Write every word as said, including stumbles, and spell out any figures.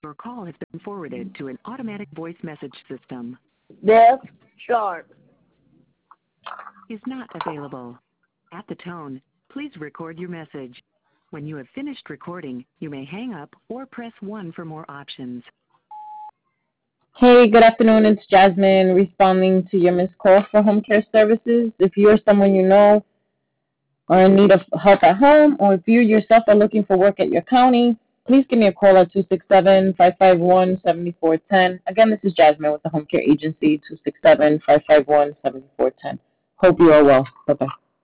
Your call has been forwarded to an automatic voice message system. Dev Sharp Is not available. At the tone, please record your message. When you have finished recording, you may hang up or press one for more options. Hey, good afternoon. It's Jasmine responding to your missed call for home care services. If you're someone you know are in need of help at home, or if you yourself are looking for work at your county, please give me a call at two six seven, five five one, seven four one zero. Again, this is Jasmine with the Home Care Agency, two six seven, five five one, seven four one zero. Hope you are well. Bye-bye.